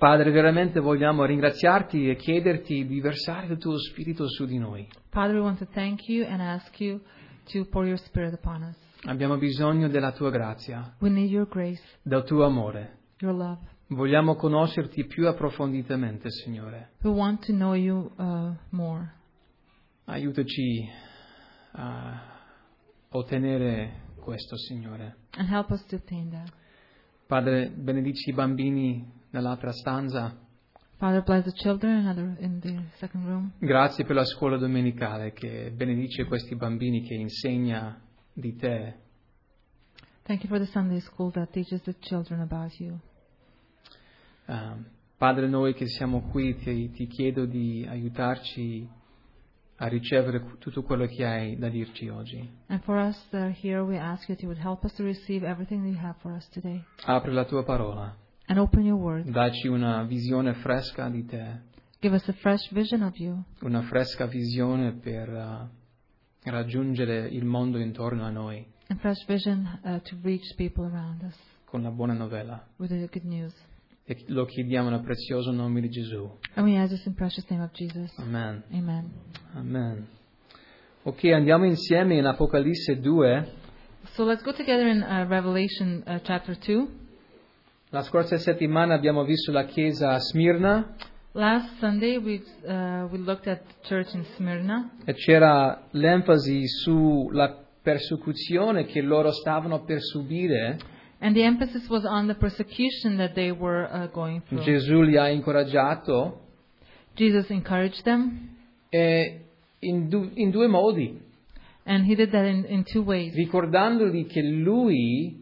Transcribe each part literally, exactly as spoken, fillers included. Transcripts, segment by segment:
Padre, veramente vogliamo ringraziarti e chiederti di versare il tuo Spirito su di noi. Father, we want to thank you and ask you to pour your Spirit upon us. Abbiamo bisogno della tua grazia, We need your grace, del tuo amore. your love. Vogliamo conoscerti più approfonditamente, Signore. We want to know you uh, more. Aiutaci a ottenere questo, Signore. And help us to attain that. Padre, benedici i bambini nell'altra stanza. Father, bless the children in, other, in the second room. Grazie per la scuola domenicale che benedice questi bambini, che insegna di te. Thank you for the Sunday school that teaches the children about you. Uh, Padre, noi che siamo qui ti, ti chiedo di aiutarci a ricevere tutto quello che hai da dirci oggi. And for us that are here, we ask you that you would help us to receive everything that you have for us today. Apri la tua parola. And open your word. Dacci una visione fresca di te. Give us a fresh vision of you. Una fresca visione per uh, raggiungere il mondo intorno a noi. A fresh vision uh, to reach people around us Con la buona novella. with the good news. E lo chiediamo nel prezioso nome di Gesù. And we ask this in precious name of Jesus. Amen. Amen. Amen. Ok, andiamo insieme in Apocalisse due. So let's go together in uh, Revelation uh, chapter two. La scorsa settimana abbiamo visto la chiesa a Smirna Last Sunday we uh, we looked at the church in Smyrna, e c'era l'enfasi sulla persecuzione che loro stavano per subire. and the emphasis was on the persecution that they were uh, going through. Gesù li ha incoraggiato Jesus encouraged them, e in, du- in due modi, and he did that in, in two ways. ricordandogli che lui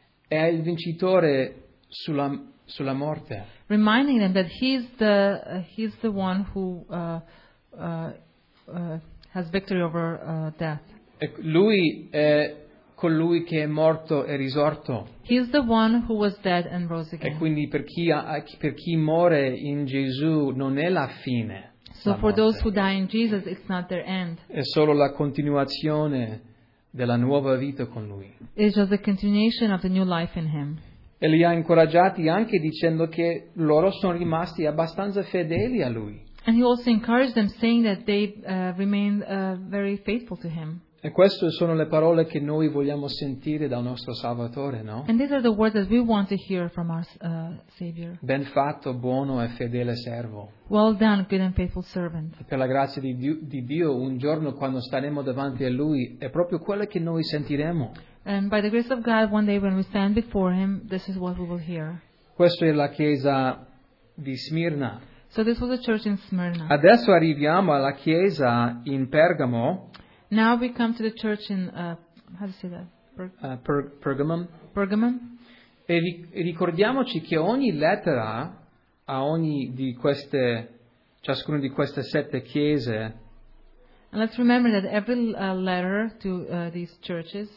è il vincitore sulla, sulla morte. Reminding them that he's the uh, he's the one who uh, uh, uh, has victory over uh, death. E lui è colui che è morto e risorto. He's the one who was dead and rose E again. quindi per chi, ha- per chi muore in Gesù non è la fine. So la for morte. those who die in Jesus, it's not their end. È solo la continuazione della nuova vita con Lui. It's just the continuation of the new life in him. E li ha incoraggiati anche dicendo che loro sono rimasti abbastanza fedeli a Lui. And he also encouraged them, saying that they uh, remained uh, very faithful to him. E queste sono le parole che noi vogliamo sentire dal nostro Salvatore, no? And these are the words that we want to hear from our uh, Savior. Ben fatto, buono e fedele servo. Well done, good and faithful servant. E per la grazia di Dio, di Dio, un giorno quando staremo davanti a Lui, è proprio quello che noi sentiremo. And by the grace of God, one day when we stand before him, this is what we will hear. Questa è la chiesa di Smirna. So this was a church in Smyrna. Adesso arriviamo alla chiesa in Pergamo, Now we come to the church in, uh, how do you say that? Per- uh, per- Pergamum, Pergamum. e ri- ricordiamoci che ogni lettera a ogni di queste, ciascuna di queste sette chiese, And let's remember that every uh, letter to uh, these churches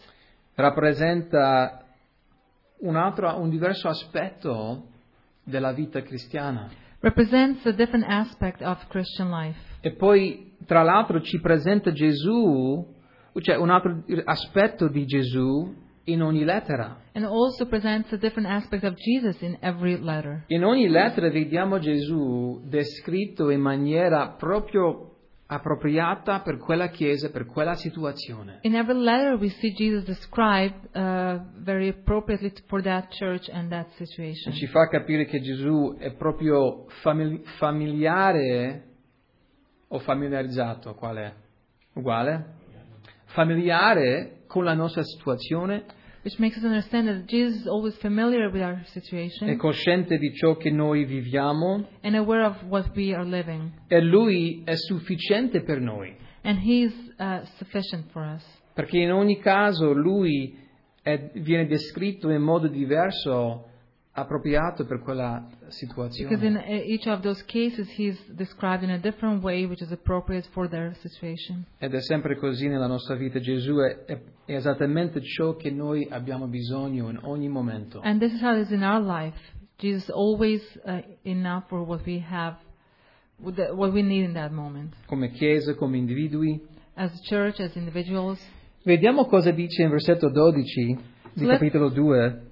rappresenta un altro, un diverso aspetto della vita cristiana. represents a different aspect of Christian life. E poi, tra l'altro, ci presenta Gesù, cioè un altro aspetto di Gesù in ogni lettera. And also presents a different aspect of Jesus in every letter. In ogni lettera vediamo Gesù descritto in maniera proprio appropriata per quella chiesa, per quella situazione. In every letter we see Jesus described uh, very appropriately for that church and that E situation. ci fa capire che Gesù è proprio famili- familiare o familiarizzato, qual è? Uguale? Familiare con la nostra situazione, Which makes us understand that Jesus is always familiar with our è situation cosciente di ciò che noi viviamo and aware of what we are living. e Lui è sufficiente per noi. And He's uh, sufficient for us. Perché in ogni caso Lui è- viene descritto in modo diverso, appropriato per quella Because in situazione. uh, each of those cases He's described in a different way which is appropriate for their situation. Ed è sempre così nella nostra vita. Gesù è, è- è esattamente ciò che noi abbiamo bisogno in ogni momento. And this is how it is in our life. Jesus is always uh, enough for what we have, what the- what we need in that moment. Come chiesa, come individui. As a church, as individuals. Vediamo cosa dice in versetto dodici di Let- capitolo due.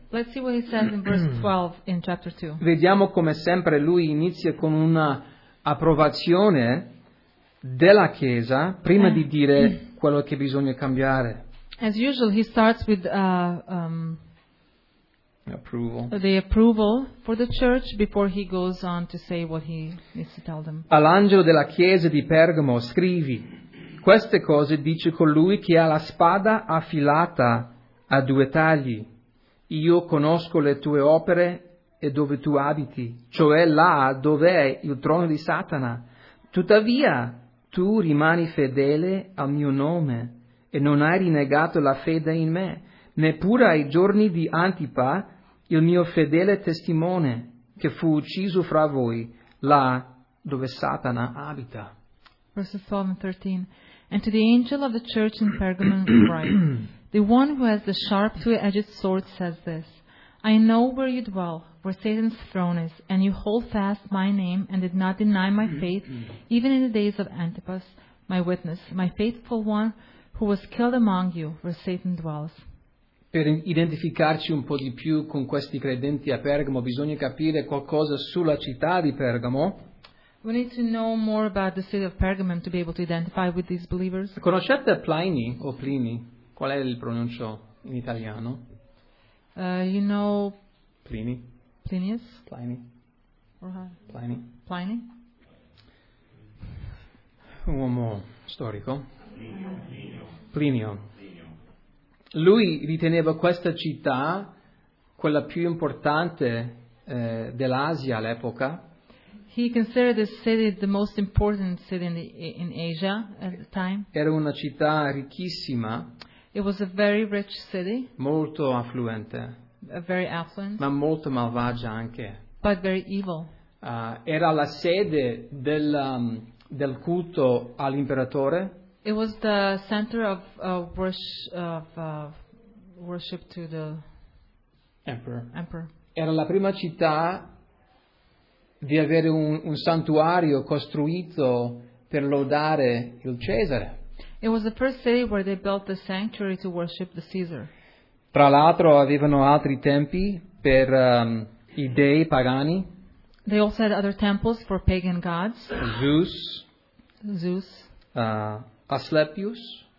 Let's see what he says in verse twelve in chapter two. Vediamo come sempre lui inizia con una approvazione della Chiesa prima di dire quello che bisogna cambiare. As usual, he starts with uh, um, Approval. the approval for the church before he goes on to say what he needs to tell them. All'angelo della chiesa di Pergamo scrivi: queste cose dice colui che ha la spada affilata a due tagli. Io conosco le tue opere e dove tu abiti, cioè là dove è il trono di Satana. Tuttavia tu rimani fedele al mio nome e non hai rinnegato la fede in me, neppure ai giorni di Antipa, il mio fedele testimone, che fu ucciso fra voi, là dove Satana abita. Verses twelve and thirteen. And to the angel of the church in Pergamum write, the one who has the sharp two-edged sword says this, I know where you dwell, where Satan's throne is, and you hold fast my name and did not deny my faith, even in the days of Antipas, my witness, my faithful one, who was killed among you, where Satan dwells. Per identificarci un po' di più con questi credenti a Pergamo bisogna capire qualcosa sulla città di Pergamo. We need to know more about the city of Pergamum to be able to identify with these believers. Conoscete Pliny o Pliny? Qual è il pronuncio in italiano? Uh, you know Pliny? Plinius? Pliny? Or how? Pliny? Pliny? Un uomo storico? Plinio. Lui riteneva questa città quella più importante eh, dell'Asia all'epoca. He considered this city the most important city in, the, in Asia at the time. Era una città ricchissima, It was a very rich city, molto affluente, uh, very affluent, ma molto malvagia anche. but very evil. Uh, era la sede del, um, del culto all'imperatore. It was the center of uh, worship, of, uh, worship to the Emperor. emperor. Era la prima città di avere un, un santuario costruito per lodare il Cesare. It was the first city where they built the sanctuary to worship the Caesar. Tra l'altro avevano altri tempi per um, i dei pagani, They also had other temples for pagan gods, Zeus, Zeus, uh, Asclepius,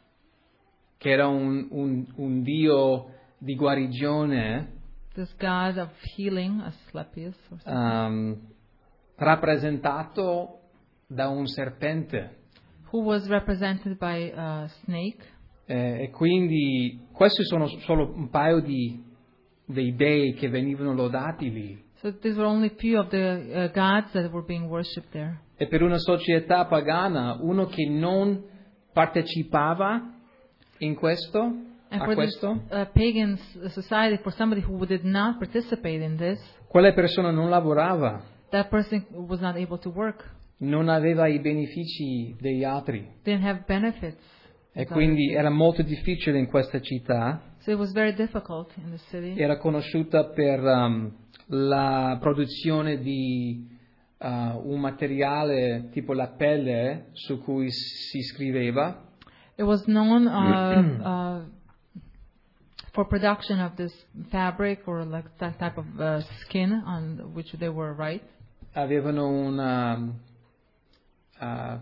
che era un, un, un dio di guarigione, this god of healing, Asclepius, or something, um, rappresentato da un serpente. who was represented by a snake. Eh, e quindi questi sono solo un paio di dei dei che venivano lodati lì. So these were only few of the uh, gods that were being worshipped there. E per una società pagana, uno che non partecipava in questo, And a for this questo, uh, pagan s- society, for somebody who did not participate in this, quella persona non lavorava, that person was not able to work, non aveva i benefici degli altri. didn't have benefits. E quindi era molto difficile in questa città. So it was very difficult in the city. Era conosciuta per um, la produzione di uh, un materiale tipo la pelle su cui si scriveva. It was known uh, uh, for production of this fabric or like that type of uh, skin on which they were write. Avevano una uh,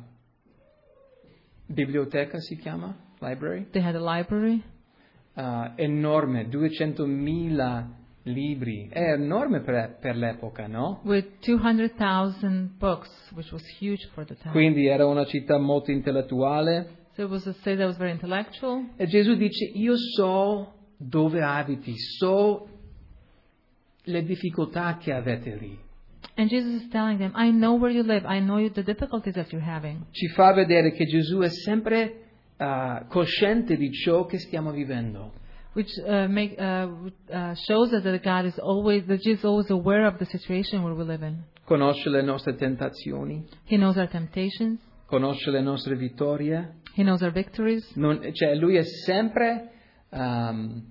biblioteca, si chiama? Library? They had a library Uh, enorme, duecentomila libri. È enorme per, per l'epoca, no? with two hundred thousand books, which was huge for the time. Quindi era una città molto intellettuale. So it was a city that was very intellectual. E Gesù dice, io so dove abiti, so le difficoltà che avete lì. And Jesus is telling them, I know where you live. I know you, the difficulties that you're having. Ci fa vedere che Gesù è sempre uh, cosciente di ciò che stiamo vivendo. Which uh, make, uh, uh, shows us that God is always, that Jesus is always aware of the situation where we live in. Conosce le nostre tentazioni, He knows our temptations. conosce le nostre vittorie. He knows our victories. Non, cioè lui è sempre um,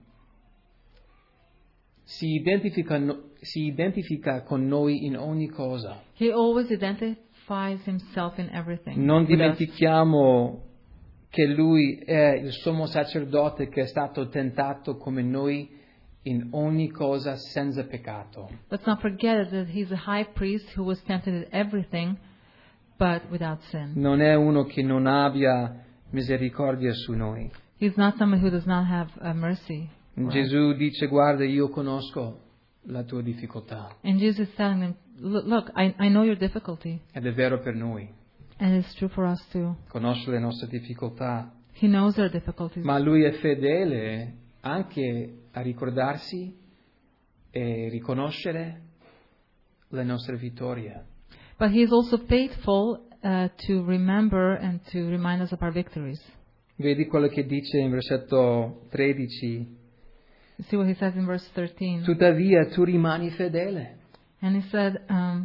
si identifica, no- si identifica con noi in ogni cosa. He always identifies himself in everything. Non with us. dimentichiamo che lui è il sommo sacerdote che è stato tentato come noi in ogni cosa senza peccato. Let's not forget that he's a high priest who was tempted in everything, but without sin. Non è uno che non abbia misericordia su noi. He's not someone who does not have uh, mercy. for us. Gesù dice: guarda, io conosco la tua difficoltà. And Jesus is telling them, look, look I, I know your difficulty. Ed è vero per noi. And it's true for us too. Conosce le nostre difficoltà. He knows our difficulties. Ma lui è fedele anche a ricordarsi e riconoscere le nostre vittorie. But he is also faithful uh, to remember and to remind us of our victories. Vedi quello che dice in versetto tredici. You see what he says in verse thirteen. Tuttavia tu rimani fedele. And he said, um,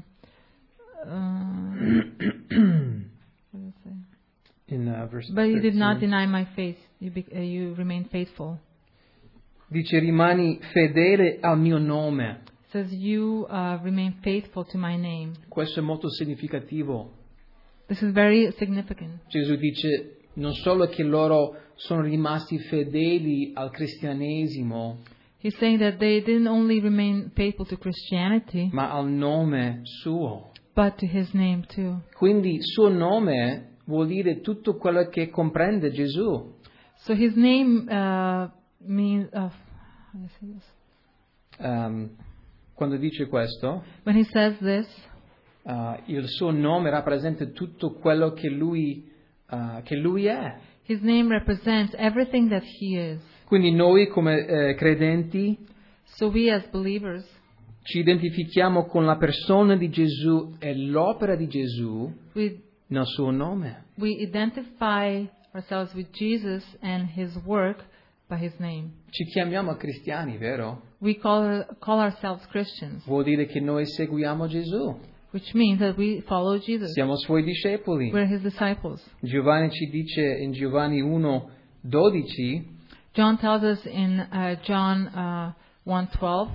uh, what does it say? In uh, verse But you did not thirteen. deny my faith. You, be, uh, you remained faithful. Dice: rimani fedele al mio nome. It says you uh, remain faithful to my name. Questo è molto significativo. This is very significant. Gesù dice non solo che loro sono rimasti fedeli al cristianesimo, He's saying that they didn't only remain faithful to Christianity, ma al nome suo. but to his name too. Quindi suo nome vuol dire tutto quello che comprende Gesù. So his name uh, means. Uh, how do I say this? Um, quando dice questo, When he says this, uh, il suo nome rappresenta tutto quello che lui, uh, che lui è. his name represents everything that he is. Quindi noi come eh, credenti So we as believers, ci identifichiamo con la persona di Gesù e l'opera di Gesù we nel suo nome. we identify ourselves with Jesus and his work by his name. Ci chiamiamo cristiani, vero? We call call ourselves Christians, Vuol dire che noi seguiamo Gesù. which means that we follow Jesus. Siamo suoi discepoli. We're his disciples. Giovanni ci dice in Giovanni uno dodici, John tells us in uh, John uh, one twelve.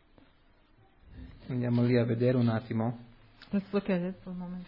andiamo lì a vedere un attimo. Let's look at it for a moment.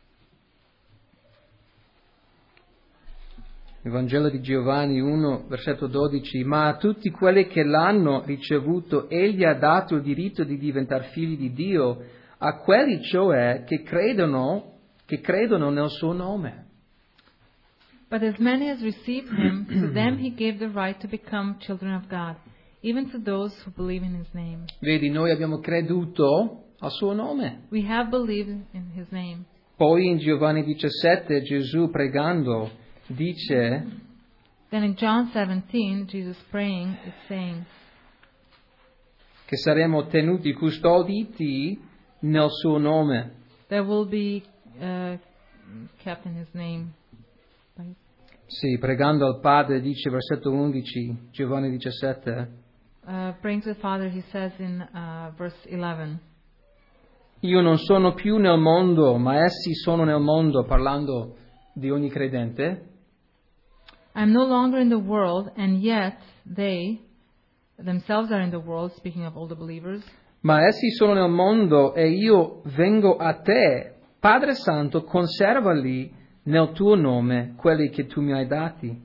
Il Vangelo di Giovanni uno, versetto dodici, ma a tutti quelli che l'hanno ricevuto, egli ha dato il diritto di diventare figli di Dio, a quelli cioè che credono, che credono nel suo nome. But as many as received him, to them he gave the right to become children of God, even to those who believe in his name. Vedi, noi abbiamo creduto al suo nome. We have believed in his name. Poi in Giovanni diciassette Gesù pregando dice, Then in John seventeen, Jesus praying is saying che saremo tenuti custoditi nel suo nome. that will be uh, kept in his name. Sì, pregando al Padre dice, versetto undici, Giovanni diciassette, Uh, praying to the Father, he says in uh, verse eleven, io non sono più nel mondo, ma essi sono nel mondo, parlando di ogni credente. I am no longer in the world, and yet they themselves are in the world, speaking of all the believers. Ma essi sono nel mondo e io vengo a te. Padre Santo, conservali nel tuo nome quelli che tu mi hai dati,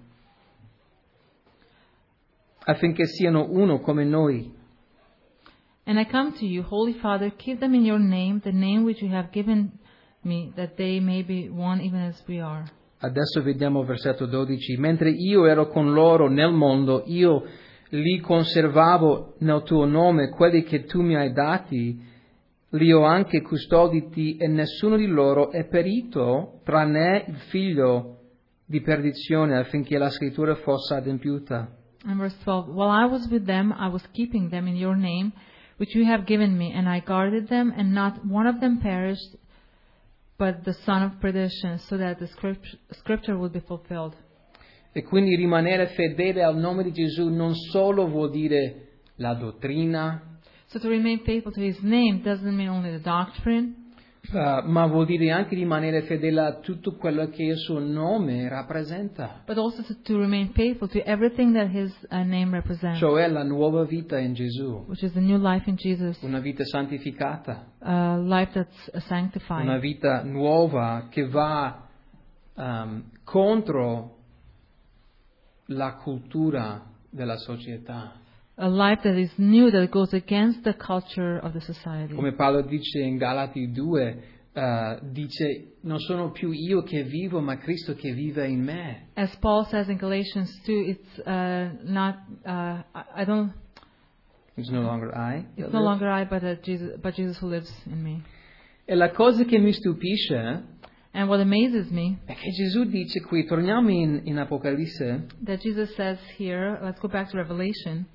affinché siano uno come noi. And I come to you, Holy Father, keep them in your name, the name which you have given me, that they may be one even as we are. Adesso vediamo il versetto dodici. Mentre io ero con loro nel mondo, io li conservavo nel tuo nome, quelli che tu mi hai dati, li ho anche custoditi e nessuno di loro è perito, tranne il figlio di perdizione, affinché la scrittura fosse adempiuta. And verse twelve, while I was with them, I was keeping them in your name, which you have given me, and I guarded them, and not one of them perished, but the son of perdition, so that the script- scripture would be fulfilled. E quindi rimanere fedele al nome di Gesù non solo vuol dire la dottrina, So to remain faithful to his name doesn't mean only the doctrine, uh, ma vuol dire anche rimanere fedele a tutto quello che il suo nome rappresenta, but also to, to remain faithful to everything that his uh, name represents, cioè la nuova vita in Gesù, which is the new life in Jesus, una vita santificata, a life that's uh, sanctified, una vita nuova che va um, contro la cultura della società. a life that is new, that goes against the culture of the society. Come Paolo dice in Galati due, uh, dice, non sono più io che vivo, ma Cristo che vive in me. As Paul says in Galatians two, it's uh, not, uh, I, I don't, It's no longer I. it's no longer I, but, uh, Jesus, but Jesus who lives in me. E la cosa che mi stupisce And what amazes me, è che Gesù dice qui, torniamo in, in Apocalisse, that Jesus says here, let's go back to Revelation,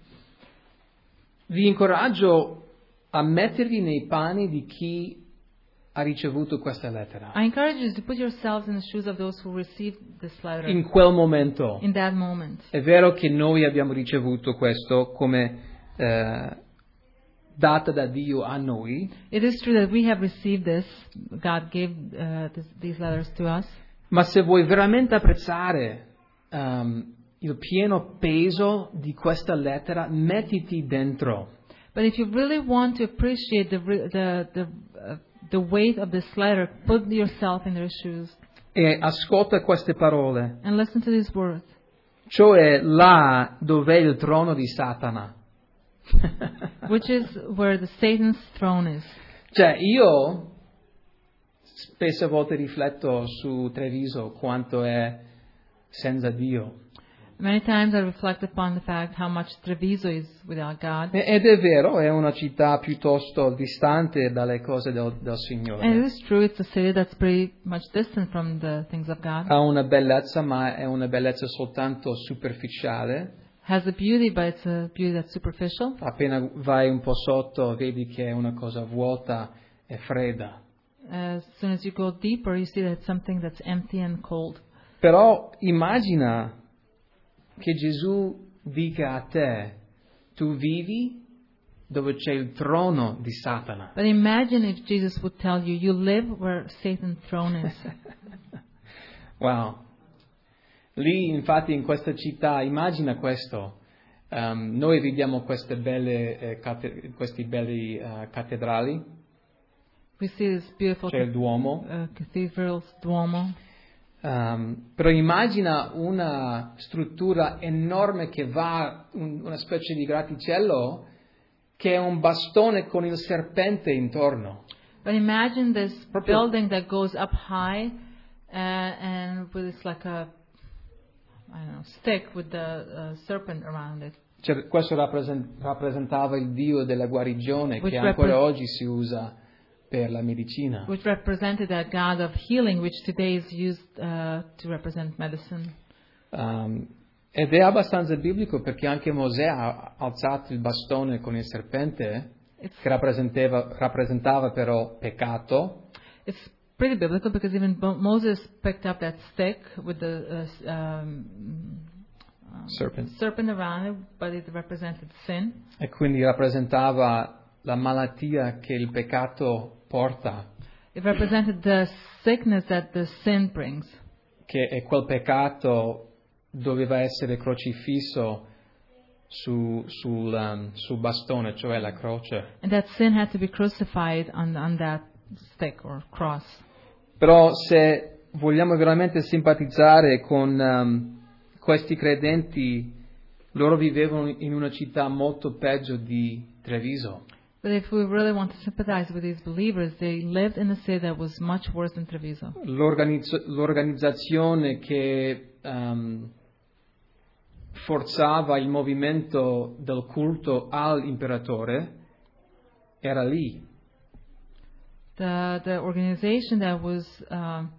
vi incoraggio a mettervi nei panni di chi ha ricevuto questa lettera. I encourage you to put yourselves in the shoes of those who received this letter In quel momento. in that moment. È vero che noi abbiamo ricevuto questo come eh, data da Dio a noi, It is true that we have received this. God gave uh, this, these letters to us. ma se vuoi veramente apprezzare um, il pieno peso di questa lettera, mettiti dentro. But if you really want to appreciate the re- the the, uh, the weight of this letter, put yourself in their shoes E ascolta queste parole, and listen to these words. cioè là dov'è il trono di Satana. Which is where the Satan's throne is. Cioè io spesse volte rifletto su Treviso quanto è senza Dio. Many times I reflect upon the fact how much Treviso is without God. E- Ed è vero, è una città piuttosto distante dalle cose del, del And it Signore. is true, it's a city that's pretty much distant from the things of God. Ha una bellezza, ma è una bellezza soltanto superficiale. Has a beauty, but it's a beauty that's superficial. Appena vai un po' sotto vedi che è una cosa vuota e fredda. As soon as you go deeper, you see that it's something that's empty and cold. Però immagina che Gesù dica a te, tu vivi dove c'è il trono di Satana. But imagine if Jesus would tell you, you live where Satan's throne is. Wow. Lì, infatti, in questa città, immagina questo. Um, noi vediamo queste belle, eh, cate- questi belli eh, cattedrali, We see this beautiful c'è il Duomo. uh, cathedrals, Duomo. Um, però immagina una struttura enorme che va, un- una specie di grattacielo, che è un bastone con il serpente intorno. But imagine this Proprio- building that goes up high uh, and with this like a, I don't know, stick with the uh, serpent around it. Cioè, questo rappresent- rappresentava il Dio della guarigione Which che ancora repre- oggi si usa per la medicina. Which represented a god of healing, which today is used uh, to represent medicine. Um, ed è abbastanza biblico perché anche Mosè ha alzato il bastone con il serpente It's, che rappresentava, rappresentava però peccato. it's pretty biblical because even Mo- Moses picked up that stick with the uh, s- um, um, Serpent. serpent around it, but it represented sin. E quindi rappresentava la malattia che il peccato porta, It represented the sickness that the sin brings. che è quel peccato doveva essere crocifisso su, sul, um, sul bastone, cioè la croce. And that sin had to be crucified on, on that stick or cross. Però se vogliamo veramente simpatizzare con um, questi credenti, loro vivevano in una città molto peggio di Treviso. But if we really want to sympathize with these believers, they lived in a city that was much worse than Treviso. L'organizz- l'organizzazione che um, forzava il movimento del culto all'imperatore era lì. The the organization that was um,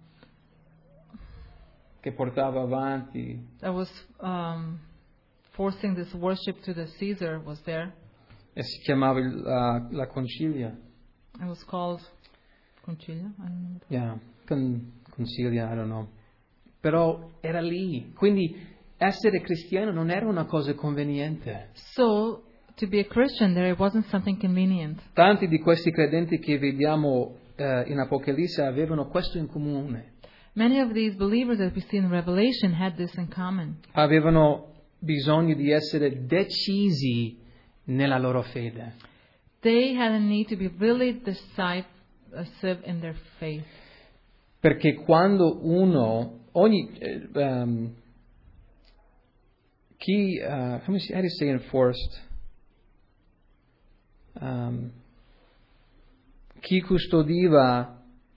Che portava avanti that was um, forcing this worship to the Caesar was there. e si chiamava il- la, la concilia. It was called Concilia. I don't know. Yeah, con, concilia, I don't know. Però era lì. Quindi essere cristiano non era una cosa conveniente. So to be a Christian there, it wasn't something convenient. Tanti di questi credenti che vediamo eh, in Apocalisse avevano questo in comune. Many of these believers that we see in Revelation had this in common. Avevano bisogno di essere decisi nella loro fede. They had a need to be really decisive in their faith. Perché quando uno, ogni, eh, um, chi, uh, come si, how do you say enforced? um, chi custodiva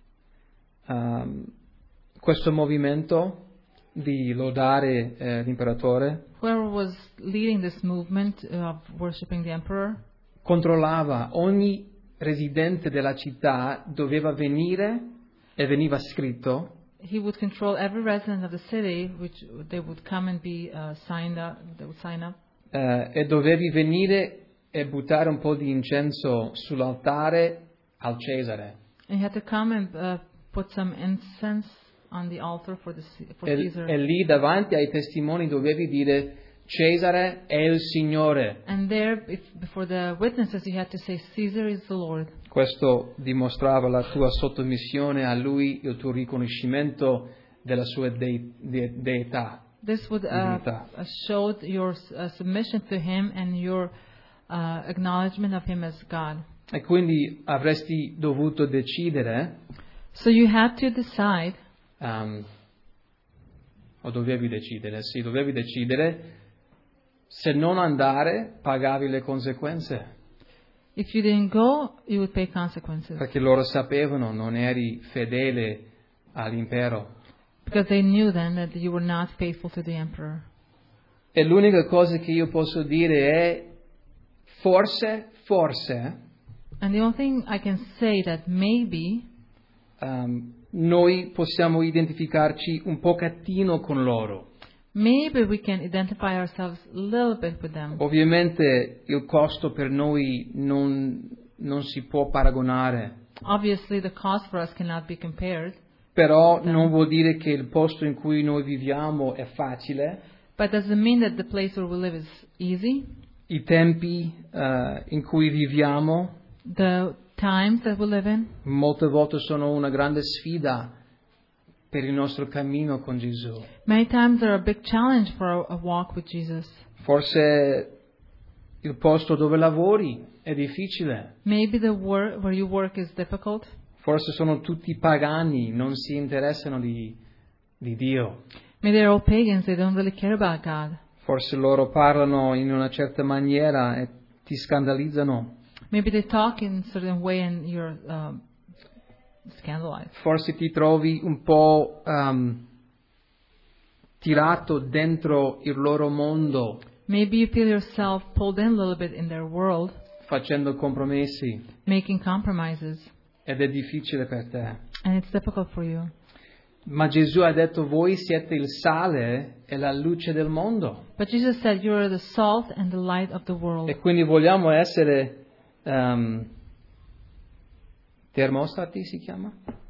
um, questo movimento di lodare eh, l'imperatore Whoever was leading this movement of worshiping the emperor controllava ogni residente della città, doveva venire e veniva scritto he would control every resident of the city, which they would come and be uh, signed up. They would sign up, eh, e dovevi venire e buttare un po' di incenso sull'altare al Cesare. and you had to come and uh, put some incense on the altar for the C- for E, Caesar. e lì davanti ai testimoni dovevi dire Cesare è il Signore. And there, if, before the witnesses, you had to say, "Caesar is the Lord." Questo dimostrava la tua sottomissione a lui, il tuo riconoscimento della sua de- de- deità. This would uh, Divinità. uh, show your uh, submission to Him and your uh, acknowledgement of Him as God. E quindi avresti dovuto decidere, So you had to decide, um, o dovevi decidere, sì, dovevi decidere, se non andare pagavi le conseguenze, if you didn't go, you would pay consequences. perché loro sapevano non eri fedele all'impero. Because they knew then that you were not faithful to the emperor. E l'unica cosa che io posso dire è, forse, forse, And the only thing I can say that maybe um, noi possiamo identificarci un pochettino con loro. maybe we can identify ourselves a little bit with them. Ovviamente il costo per noi non, non si può paragonare, Obviously, the cost for us cannot be compared, però non vuol dire che il posto in cui noi viviamo è facile, but doesn't mean that the place where we live is easy. i tempi eh, in cui viviamo The times that we live in molte volte sono una grande sfida per il nostro cammino con Gesù. many times are a big challenge for a, a walk with Jesus. Forse il posto dove lavori è difficile, Maybe the work where you work is difficult. forse sono tutti pagani, non si interessano di, di Dio, Maybe they're all pagans, they don't really care about God. forse loro parlano in una certa maniera e ti scandalizzano, Maybe they talk in a certain way and you're um, scandalized. forse ti trovi un po' um, tirato dentro il loro mondo, Maybe you feel yourself pulled in a little bit in their world, facendo compromessi, making compromises, ed è difficile per te. and it's difficult for you. Ma Gesù ha detto, voi siete il sale e la luce del mondo. But Jesus said, you are the salt and the light of the world. E quindi vogliamo essere um, termostati, si chiama?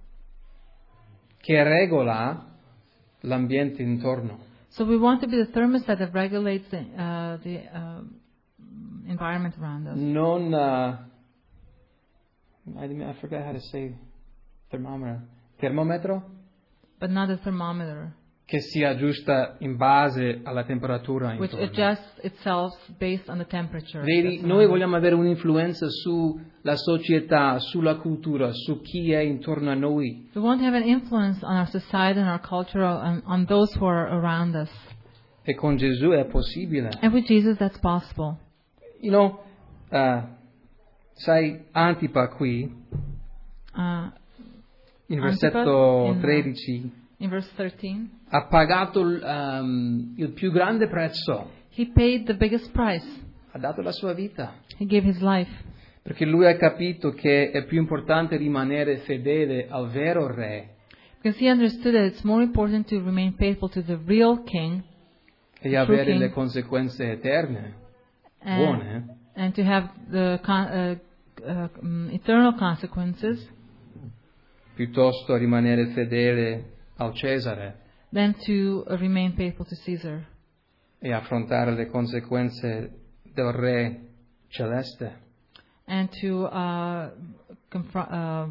Che regola l'ambiente intorno. So we want to be the thermostat that regulates the, uh, the uh, environment around us. Non, uh, I, I forgot how to say thermometer. Termometro? But not a thermometer, Che si aggiusta in base alla temperatura which intorno. adjusts itself based on the temperature. Vedi, that's noi around us. vogliamo avere un'influenza sulla società, sulla cultura, su chi è intorno a noi. We want to have an influence on our society and our culture, on, on those who are around us. E con Gesù è possibile. And with Jesus, that's possible. You know, uh, sai, Antipa qui, Uh, in Antipas, versetto in, uh, tredici, in verse thirteen, ha pagato il, um, il più grande prezzo, he paid the biggest price. ha dato la sua vita, He gave his life perché lui ha capito che è più importante rimanere fedele al vero re because he understood that it's more important to remain faithful to the real King e True avere king. le conseguenze eterne, and, buone, and to have the con- uh, uh, um, eternal consequences piuttosto rimanere fedele al Cesare than to uh, remain faithful to Caesar e affrontare le conseguenze del re celeste. and to uh, confront, uh,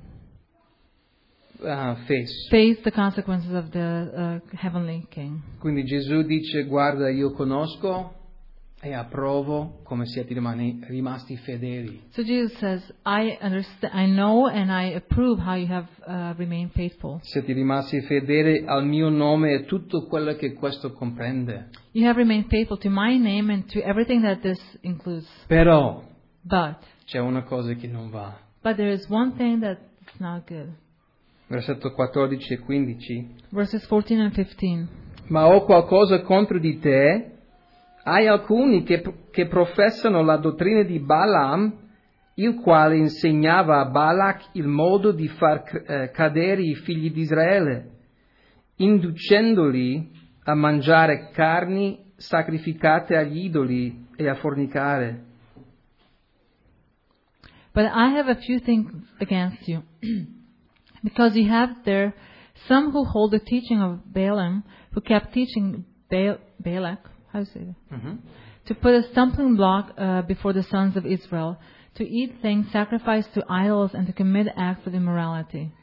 Uh, face. face the consequences of the uh, heavenly King. Quindi Gesù dice, guarda, io conosco e approvo come siete rimani- rimasti fedeli. So Jesus says, I understand, I know and I approve how you have uh, remained faithful. Siete rimasti fedeli al mio nome e tutto quello che questo comprende. You have remained faithful to my name and to everything that this includes. Però, But c'è una cosa che non va. But there is one thing that's not good. Versetto quattordici e quindici. Verses fourteen and fifteen. Ma ho qualcosa contro di te. Hai alcuni che, che professano la dottrina di Balaam, il quale insegnava a Balak il modo di far eh, cadere i figli di Israele, inducendoli a mangiare carni sacrificate agli idoli e a fornicare. But I have a few things against you, because you have there some who hold the teaching of Balaam, who kept teaching Baal, Balak, how do you say that? Mm-hmm. To put a stumbling block uh, before the sons of Israel, to eat things sacrificed to idols and to commit acts of immorality.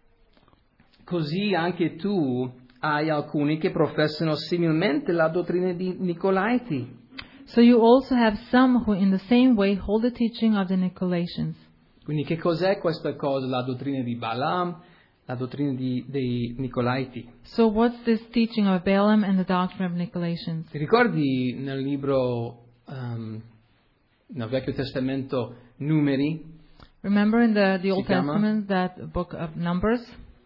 Così anche tu hai alcuni che professano similmente la dottrina di Nicolaiti. So you also have some who in the same way hold the teaching of the Nicolaitans. Quindi che cos'è questa cosa, la dottrina di Balaam, la dottrina di, dei Nicolaiti? So what's this teaching of Balaam and the doctrine of Nicolaitans? Ti ricordi nel libro, um, nel Vecchio Testamento, Numeri? Remember in the, the Old Si chiama? Testament, that book of Numbers?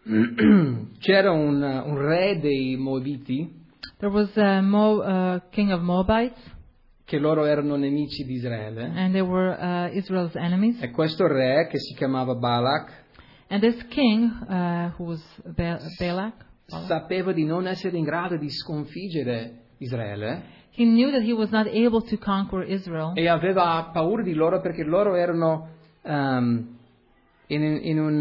C'era un, un re dei Moabiti There was a Mo, uh, king of Moabites, che loro erano nemici di Israele, and they were uh, Israel's enemies. e questo re, che si chiamava Balak, And this king, uh, who was ba- Balak, sapeva di non essere in grado di sconfiggere Israele he knew that he was not able to conquer Israel, e aveva paura di loro perché loro erano um, in, in un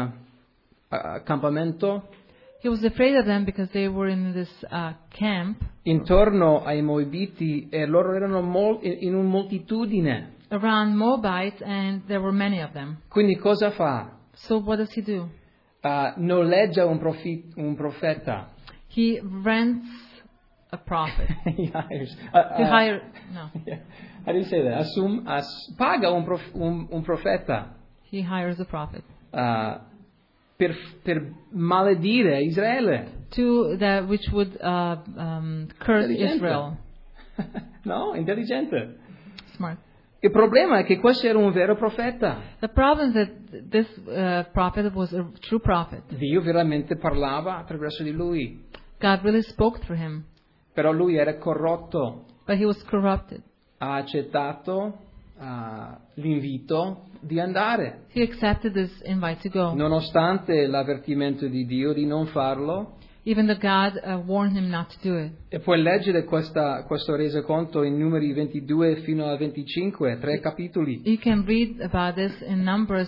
uh, accampamento he was afraid of them because they were in this uh, camp intorno ai Moabiti e loro erano mol- in una moltitudine. around Moabites, and there were many of them. Quindi cosa fa? So what does he do? Uh, noleggia un, profi- un profeta. He rents a prophet. He hires. Uh, He uh, hire no. yeah. How do you say that? Assum, ass- paga un, prof- un, un profeta He hires a prophet uh, per, per maledire Israele. to that which would uh, um, curse Intelligente. Israel. No? Intelligente. Smart. Il problema è che questo era un vero profeta. The problem is that this uh, prophet was a true prophet. Dio veramente parlava attraverso di lui. God really spoke through him, Però lui era corrotto. but he was corrupted. Ha accettato uh, l'invito di andare. He accepted this invite to go, Nonostante l'avvertimento di Dio di non farlo. even though God uh, warned him not to do it. E puoi leggere questa, questo resoconto in Numeri ventidue fino a venticinque, tre capitoli. You can read about this in Numbers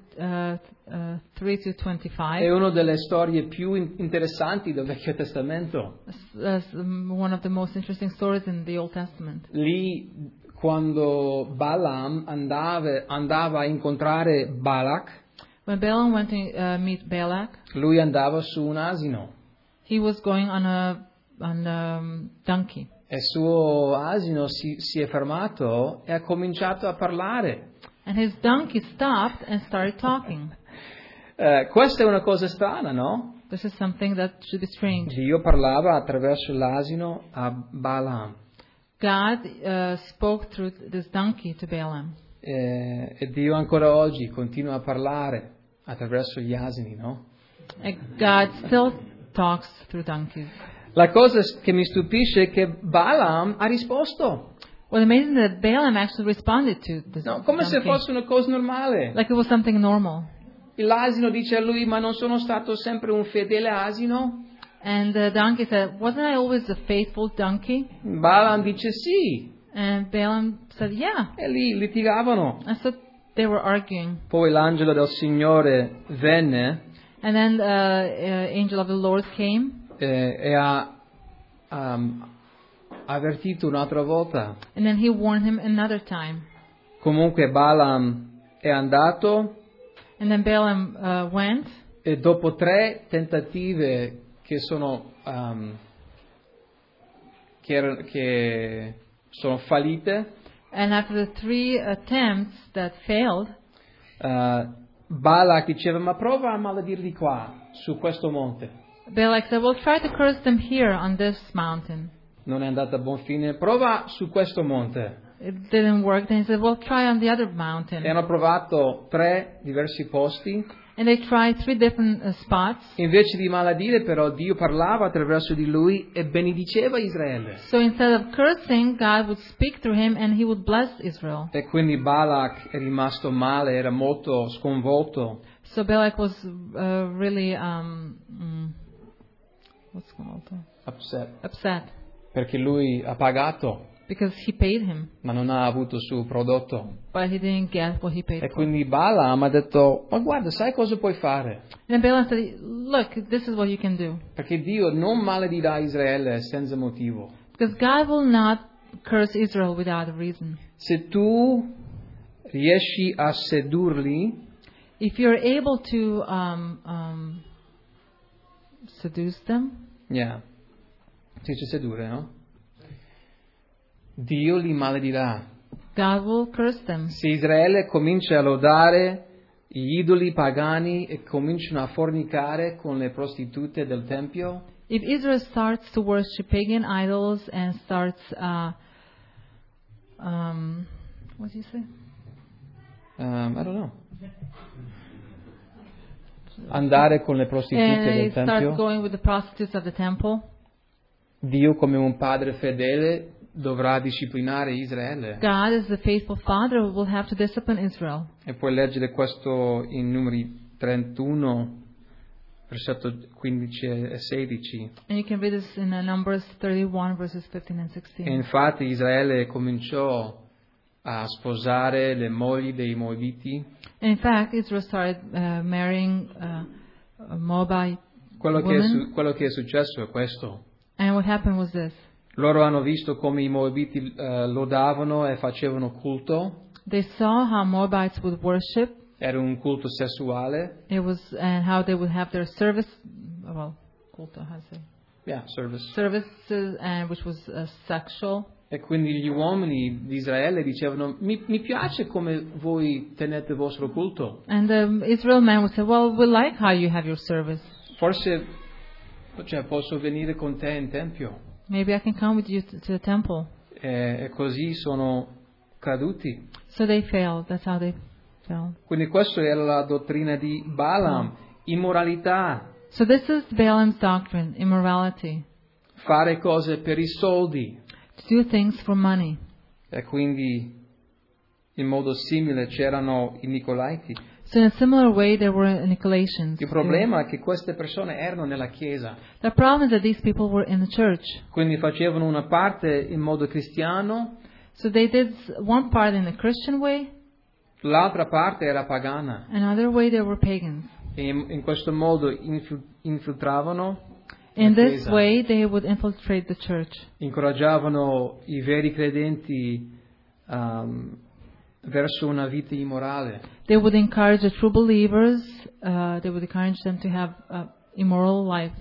twenty-three to È twenty-five. una delle storie più in- interessanti del Vecchio Testamento. That's um, one of the most interesting stories in the Old Testament. Lì, quando Balaam andava, andava a incontrare Balak, When Balaam went to uh, meet Balak, lui andava su un asino. he was going on a on a um, donkey, E il suo asino si, si è fermato e ha cominciato a parlare. and his donkey stopped and started talking. Eh, questa è una cosa strana, no? This is something that should be strange. Dio parlava attraverso l'asino a Balaam. God uh, spoke through this donkey to Balaam, Eh, e Dio ancora oggi continua a parlare attraverso gli asini, no? and God still talks through donkeys. La cosa che mi stupisce è che Balaam ha risposto, Well, amazing that Balaam actually responded to this no? Come se donkey, fosse una cosa normale. like it was something normal. L'asino dice a lui, ma non sono stato sempre un fedele asino? And the donkey said, "Wasn't I always a faithful donkey?" Balaam dice sì, And Balaam said, "Yeah." e lì litigavano. And so they were arguing. Poi l'angelo del Signore venne And then the uh, angel of the Lord came eh, e ha um, avvertito un'altra volta. and then he warned him another time. Comunque Balaam è andato And then Balaam uh, went, e dopo tre tentative che sono, um, che, erano- che sono fallite, and after the three attempts that failed, uh, Balak diceva ma prova a maledirli qua, su questo monte. Balak said, "Well, try to curse them here on this mountain." Non è andata a buon fine, prova su questo monte. it didn't work. Then he said, well, try on the other mountain. E hanno provato tre diversi posti. And they tried three different uh, spots. Invece di maledire, però, Dio parlava attraverso di lui e benediceva Israele. So instead of cursing, God would speak through him and he would bless Israel. E quindi Balak è rimasto male, era molto sconvolto. So Balak was uh, really um, mm, what's called Upset. upset Perché lui ha pagato, because he paid him, ma non ha avuto il suo prodotto. but he didn't get what he paid E for. quindi Balaam ha detto, ma guarda, sai cosa puoi fare? And then Balaam said, look, this is what you can do. Perché Dio non maledirà Israele senza motivo. Because God will not curse Israel without a reason. Se tu riesci a sedurli, If you're able to um, um, seduce them, yeah, si dice sedurre, no? Dio li maledirà. God will curse them. Se Israele comincia a lodare gli idoli pagani e cominciano a fornicare con le prostitute del Tempio, If Israel starts to worship pagan idols and starts, uh, um, what do you say? um, I don't know, andare con le prostitute And del they start Tempio, going with the prostitutes of the temple, Dio come un padre fedele dovrà disciplinare Israele. God is the faithful father who will have to discipline Israel. E puoi leggere questo in Numeri trentuno, versetto quindici e sedici. And you can read this in uh, Numbers thirty-one, verses fifteen and E sixteen. infatti Israele cominciò a sposare le mogli dei Moabiti. And in fact, Israel started uh, marrying uh, Moabite Quello che, è women. su- quello che è successo è questo. And what happened was this. Loro hanno visto come i Moabiti eh, lodavano e facevano culto. They saw how Moabites would worship. Era un culto sessuale. It was, and how they would have their service, well, culto, how to say, Yeah, service. services, and which was uh, sexual. E quindi gli uomini di Israele dicevano, mi, mi piace come voi tenete il vostro culto. And the Israel man would say, well, we like how you have your service. Forse cioè, posso venire con te in tempio. Maybe I can come with you to, to the temple. E, e così sono caduti. So they failed. That's how they fell. Quindi questa era la dottrina di Balaam. Immoralità, So this is Balaam's doctrine, immorality, fare cose per i soldi. to do things for money. E quindi in modo simile c'erano i Nicolaiti. So in a similar way, there were Nicolaitans. Il problema è che queste persone erano nella chiesa, The problem is that these people were in the church. quindi facevano una parte in modo cristiano, So they did one part in the Christian way, l'altra parte era pagana. another way they were pagans. E in, in questo modo infil- infiltravano In la this chiesa, way, they would infiltrate the church. incoraggiavano i veri credenti um, verso una vita immorale. They would encourage the true believers, uh, they would encourage them to have an immoral life.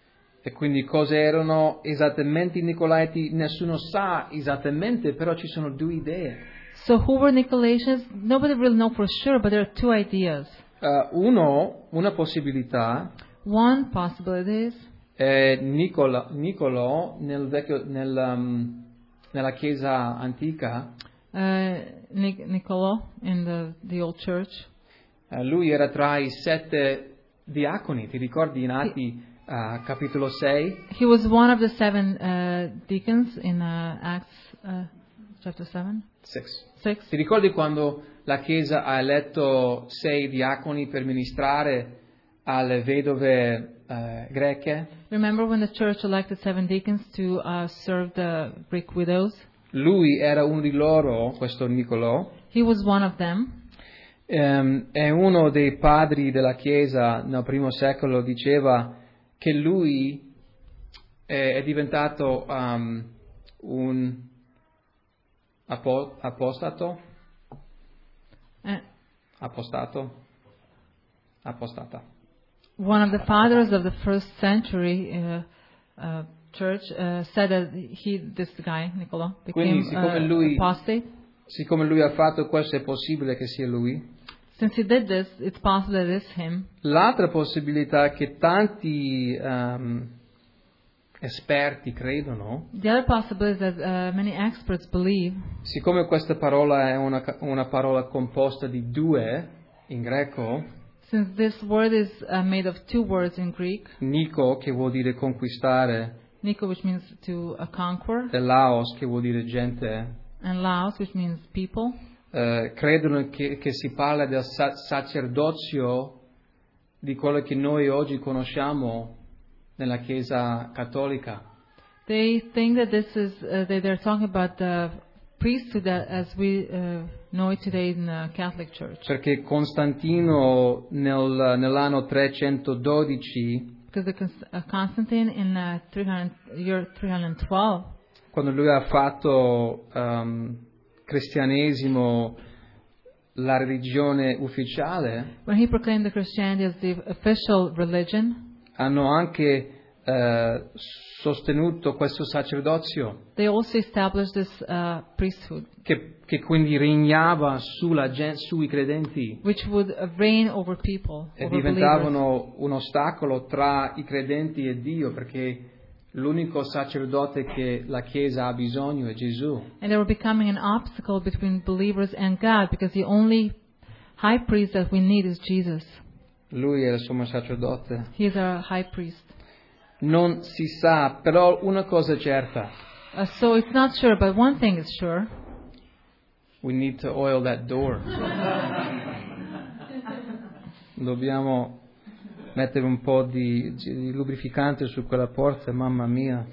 E quindi cosa erano esattamente i Nicolaiti? Nessuno sa esattamente, però ci sono due idee. So who were Nicolaitans? Nobody really knows for sure, but there are two ideas. Uh, uno, una possibilità One possibility is è Nicola, Niccolò nel vecchio, nel, um, nella chiesa antica. uh, Nic- Niccolo in the, the old church. Uh, lui era tra i sette diaconi, ti ricordi in Atti uh, capitolo sei? He was one of the seven uh, deacons in uh, Acts uh, chapter seven, Six. six. Ti ricordi quando la Chiesa ha eletto sei diaconi per ministrare alle vedove eh, greche? Remember when the church elected seven deacons to uh, serve the Greek widows? Lui era uno di loro, questo Niccolò, He was one of them. ehm, è uno dei padri della Chiesa nel primo secolo, diceva che lui è, è diventato um, un apo- apostato, Uh, apostato, apostata. one of the fathers of the first century uh, uh, church uh, said that he, this guy, Niccolo, became Quindi, siccome uh, lui- apostate. Siccome lui ha fatto questo, è possibile che sia lui. Since he did this, it's possible that it is him. L'altra possibilità è che tanti ehm, esperti credono, The other possibility is that uh, many experts believe, siccome questa parola è una, una parola composta di due in greco, since this word is uh, made of two words in Greek, Niko che vuol dire conquistare, Nico, which means to uh, conquer, e Laos che vuol dire gente, and Laos, which means people, eh, credono che, che si parla del sa- sacerdozio di quello che noi oggi conosciamo nella Chiesa cattolica. they think that this is, uh, they, they're talking about the priesthood that as we uh, know it today in the Catholic Church. Perché Costantino nel, nell'anno trecentododici, Because the Cons- uh, Constantine in uh, three hundred, year three twelve, quando lui ha fatto um, cristianesimo la religione ufficiale, when he proclaimed the Christianity as the official religion, hanno anche eh, sostenuto questo sacerdozio they also established this uh, priesthood, che, che quindi regnava sulla gen- sui credenti which would uh, reign over people, e over believers. diventavano un ostacolo tra i credenti e Dio, perché l'unico sacerdote che la Chiesa ha bisogno è Gesù. And they were becoming an obstacle between believers and God, because the only high priest that we need is Jesus. Lui è il sommo sacerdote. He is our high priest. Non si sa, però una cosa è certa: Uh, so it's not sure, but one thing is sure. we need to oil that door. Dobbiamo mettere un po' di, di lubrificante su quella porta, mamma mia.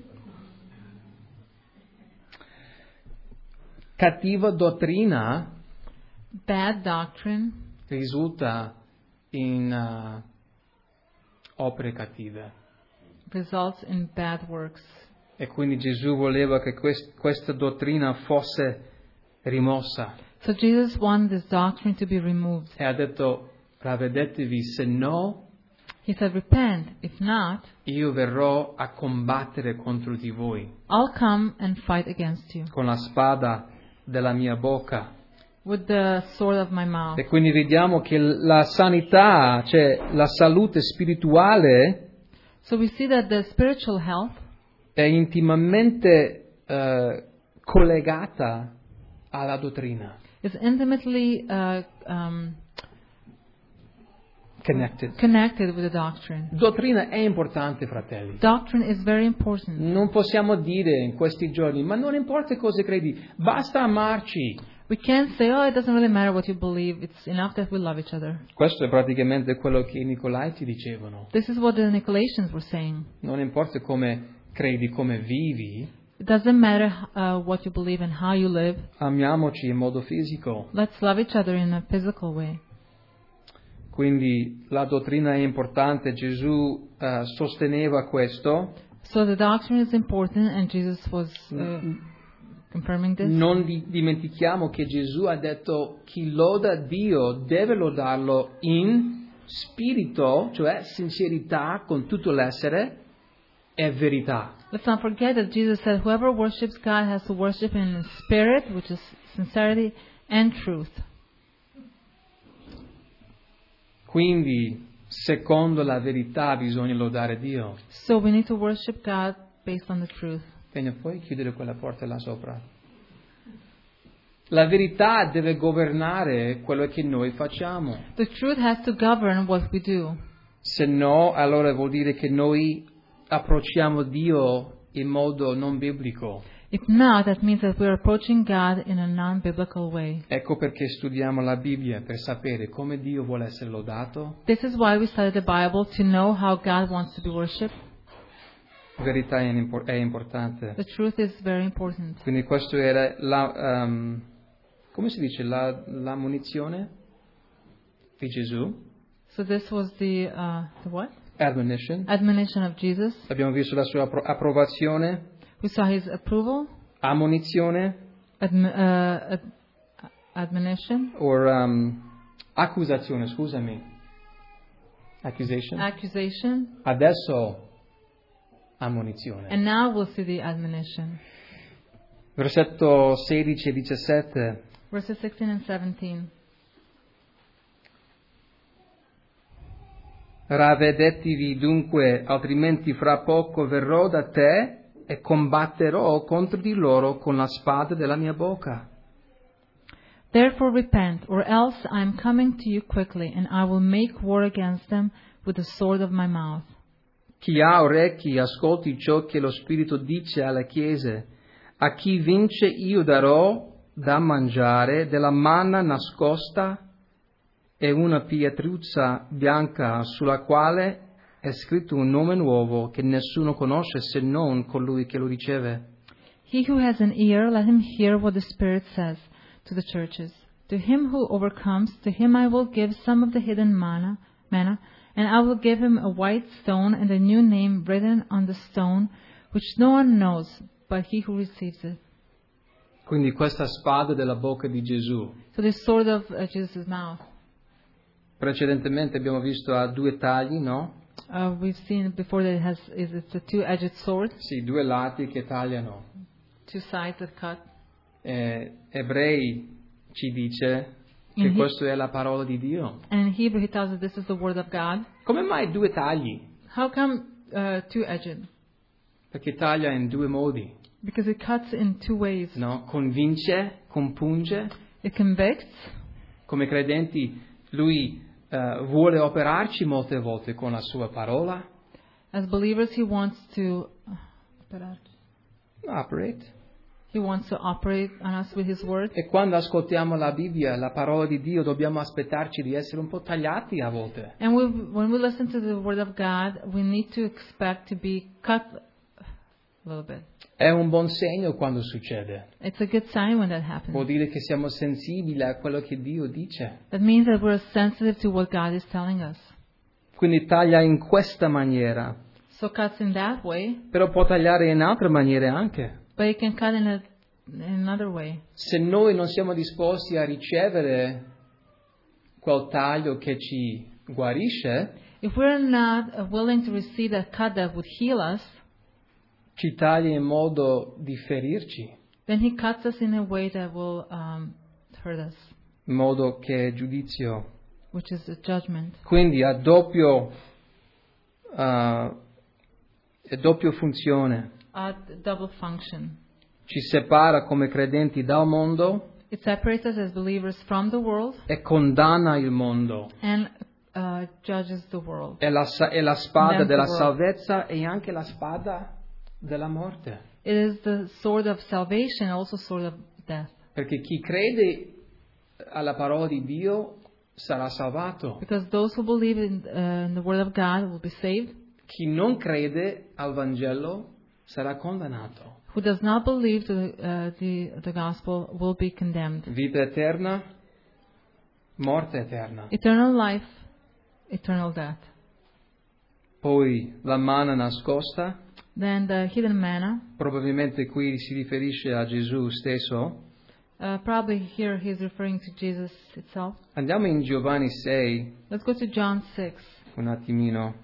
Cattiva dottrina Bad doctrine risulta in uh, opere cattive. results in bad works. E quindi Gesù voleva che quest- questa dottrina fosse rimossa. So Jesus wanted this doctrine to be removed. E ha detto: ravvedetevi, se no He said, repent. If not, io verrò a combattere contro di voi I'll come and fight against you con la spada della mia bocca. with the sword of my mouth. E quindi vediamo che la sanità, cioè la salute spirituale, So we see that the spiritual health è intimamente eh, collegata alla dottrina. is intimately uh, um, Connected. connected with the doctrine. Dottrina è importante, fratelli. Doctrine is very important. Non possiamo dire in questi giorni: ma non importa cosa credi, basta amarci. We can't say, oh, it doesn't really matter what you believe. It's enough that we love each other. Questo è praticamente quello che i Nicolaiti dicevano. This is what the Nicolaitans were saying. Non importa come credi, come vivi, It doesn't matter uh, what you believe and how you live. amiamoci in modo fisico. Let's love each other in a physical way. Quindi la dottrina è importante, Gesù eh, sosteneva questo. So the doctrine is important, and Jesus was uh, confirming this. Non di- dimentichiamo che Gesù ha detto: chi loda Dio deve lodarlo in spirito, cioè sincerità, con tutto l'essere, e verità. Let's not forget that Jesus said, whoever worships God has to worship Him in spirit, which is sincerity, and truth. Quindi, secondo la verità, bisogna lodare Dio. So we need to worship God based on the truth. Bene, puoi chiudere quella porta là sopra? La verità deve governare quello che noi facciamo. The truth has to govern what we do. Se no, allora vuol dire che noi approcciamo Dio in modo non biblico. If not, that means that we are approaching God in a non-biblical way. Ecco perché studiamo la Bibbia, per sapere come Dio vuole essere lodato. This is why we study the Bible, to know how God wants to be worshipped. La verità è, impor- è importante. The truth is very important. Quindi questo era la, um, come si dice, la, la munizione di Gesù, So this was the, uh, the what? admonition. Admonition of Jesus. Abbiamo visto la sua appro- approvazione, We saw His approval, ammonizione, adm- uh, ad- admonition, or um, accusazione, scusami. Accusation. accusation, Adesso ammonizione. and now we'll see the admonition. Versetto sedici e diciassette. Verses sixteen and seventeen. Ravvedettivi dunque, altrimenti fra poco verrò da te e combatterò contro di loro con la spada della mia bocca. Therefore repent, or else I am coming to you quickly, and I will make war against them with the sword of my mouth. Chi ha orecchi ascolti ciò che lo Spirito dice alle chiese. A chi vince io darò da mangiare della manna nascosta e una pietruzza bianca sulla quale è scritto un nome nuovo che nessuno conosce se non colui che lo riceve. He who has an ear, let him hear what the Spirit says to the churches. To him who overcomes, to him I will give some of the hidden manna, manna, and I will give him a white stone and a new name written on the stone, which no one knows but he who receives it. Quindi questa spada della bocca di Gesù. So the sword of uh, Jesus' mouth. Precedentemente abbiamo visto ha due tagli, no? Uh, we've seen before that it has is it's a two-edged sword, Sì, due lati che tagliano. two sides that cut. Eh, Ebrei ci dice che In He- questa è la parola di Dio. And in Hebrew he tells us this is the word of God. Come mai due tagli? How come uh, two-edged? Perché taglia in due modi, Because it cuts in two ways. no? Convince, compunge. It convicts. Come credenti lui eh, vuole operarci molte volte con la sua parola. As believers, he wants to Operate. he wants to operate on us with his word. E quando ascoltiamo la Bibbia, la parola di Dio, dobbiamo aspettarci di essere un po' tagliati a volte. And we, when we listen to the word of God, we need to expect to be cut a little bit. È un buon segno quando succede. It's a good sign when that happens. Vuol dire che siamo sensibili a quello che Dio dice. That means that we're sensitive to what God is telling us. Quindi taglia in questa maniera, So cuts in that way, però può tagliare in altre maniere anche. but it can cut in, a, in another way. Se noi non siamo disposti a ricevere quel taglio che ci guarisce, If we're not uh, willing to receive that cut that would heal us, ci taglia in modo di ferirci, then he cuts us in a way that will um, hurt us, in modo che è giudizio. which is a judgment. Quindi ha doppio, uh, è doppio funzione. A double function. Ci separa come credenti dal mondo It separates us as believers from the world e condanna il mondo. and uh, judges the world. È la, sa- è la spada Condemns della the world. salvezza e anche la spada della morte. It is the sword of salvation, also sword of death. Perché chi crede alla parola di Dio sarà salvato. Because those who believe in, uh, in the word of God will be saved. Chi non crede al Vangelo sarà condannato. Who does not believe to the, uh, the, the gospel will be condemned. Vita eterna, morte eterna. Eternal life, eternal death. Poi la manna nascosta, Then the hidden manna, probabilmente qui si riferisce a Gesù stesso. uh, probably here he's referring to Jesus itself. Andiamo in Giovanni sei, Let's go to John six. un attimino.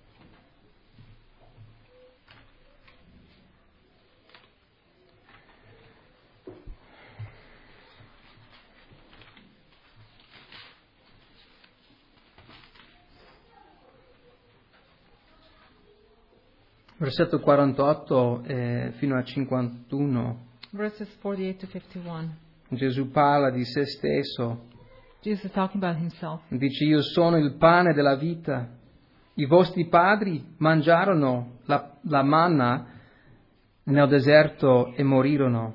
Versetto quarantotto eh, fino a cinquantuno. Verses forty-eight to fifty-one. Gesù parla di se stesso. Jesus is talking about himself. Dice: io sono il pane della vita. I vostri padri mangiarono la, la manna nel deserto e morirono.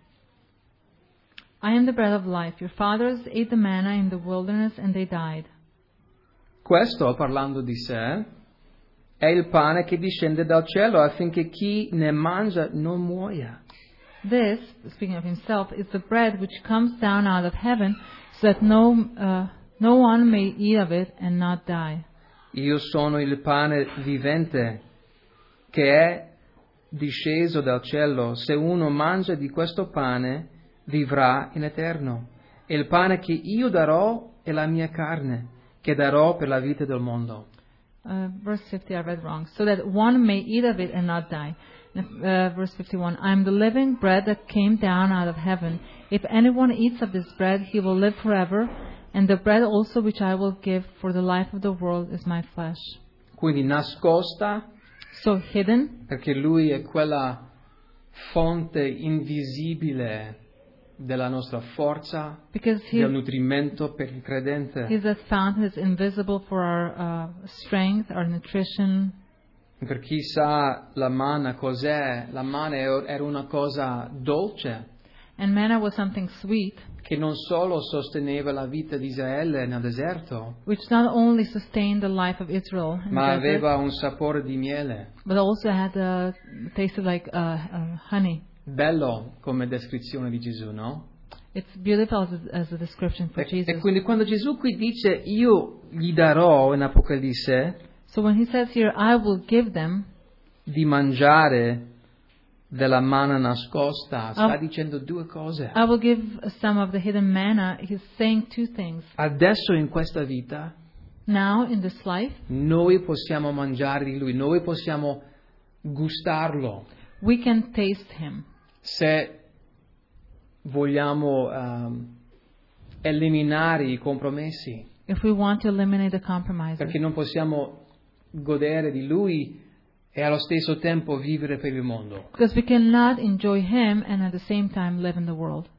I am the bread of life. Your fathers ate the manna in the wilderness and they died. Questo, parlando di sé, è il pane che discende dal cielo affinché chi ne mangia non muoia. This, speaking of himself, is the bread which comes down out of heaven, so that no uh, no one may eat of it and not die. Io sono il pane vivente che è disceso dal cielo. Se uno mangia di questo pane, vivrà in eterno. E il pane che io darò è la mia carne, che darò per la vita del mondo. Uh, verse fifty, I read wrong. So that one may eat of it and not die. Uh, verse fifty-one, I am the living bread that came down out of heaven. If anyone eats of this bread, he will live forever. And the bread also which I will give for the life of the world is my flesh. quindi nascosta, So hidden, perché Lui è quella fonte invisibile della nostra forza, because del He's, nutrimento per il credente. he's that fountain that's invisible for our uh, strength, our nutrition. Per chi sa la manna cos'è, la manna era una cosa dolce, And manna was something sweet, che non solo sosteneva la vita di Israele nel deserto, which not only sustained the life of Israel in ma the desert, aveva un sapore di miele. but also had uh, tasted like uh, uh, honey. Bello come descrizione di Gesù, no? It's beautiful as a, as a description for E, Jesus. e quindi quando Gesù qui dice io gli darò in Apocalisse So when he says here, I will give them, di mangiare della manna nascosta, sta Oh. dicendo due cose. I will give some of the hidden manna, he's saying two things. Adesso in questa vita Now, in this life, noi possiamo mangiare di Lui, noi possiamo gustarlo we can taste him. se vogliamo ehm, eliminare i compromessi, If we want to eliminate the compromises. perché non possiamo godere di Lui e allo stesso tempo vivere per il mondo. Because we cannot enjoy him and at the same time live in the world.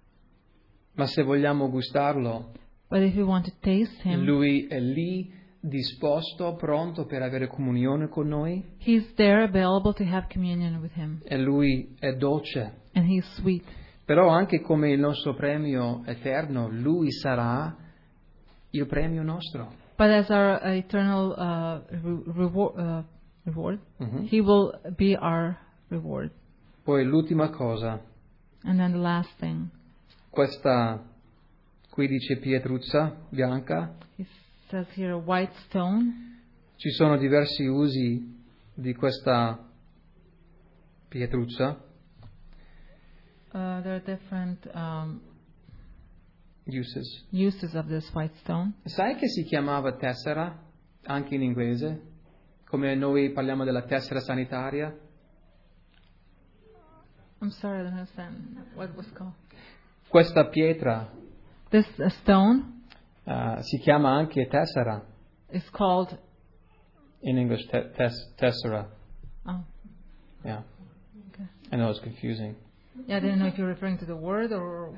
Ma se vogliamo gustarlo, But if we want to taste him, Lui è lì, disposto, pronto per avere comunione con noi, he's there available to have communion with him. e Lui è dolce. And he's sweet. Però anche come il nostro premio eterno, Lui sarà il premio nostro. But as our uh, eternal uh, re- reward, uh, reward Mhm. he will be our reward. Poi l'ultima cosa, And then the last thing, questa qui dice pietruzza bianca, he says here, a white stone. ci sono diversi usi di questa pietruzza, Uh, there are different um, uses. uses of this white stone. Sai che si chiamava tessera anche in inglese? Come noi parliamo della tessera sanitaria? I'm sorry, I don't understand what was called. Questa pietra This uh, stone uh, si chiama anche tessera. is called. In English, te- tes- tessera. Oh, Yeah. okay. I know it's confusing. Yeah, I didn't know if you're referring to the word or.